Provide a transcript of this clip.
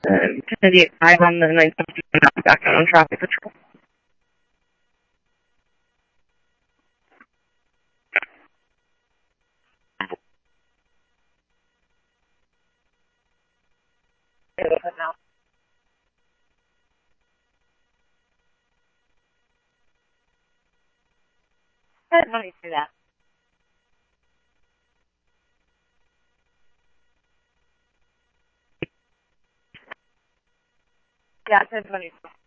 Kennedy at 5 on the 9th of June, back on traffic patrol. Now. Let me do that. Yeah, 10:24.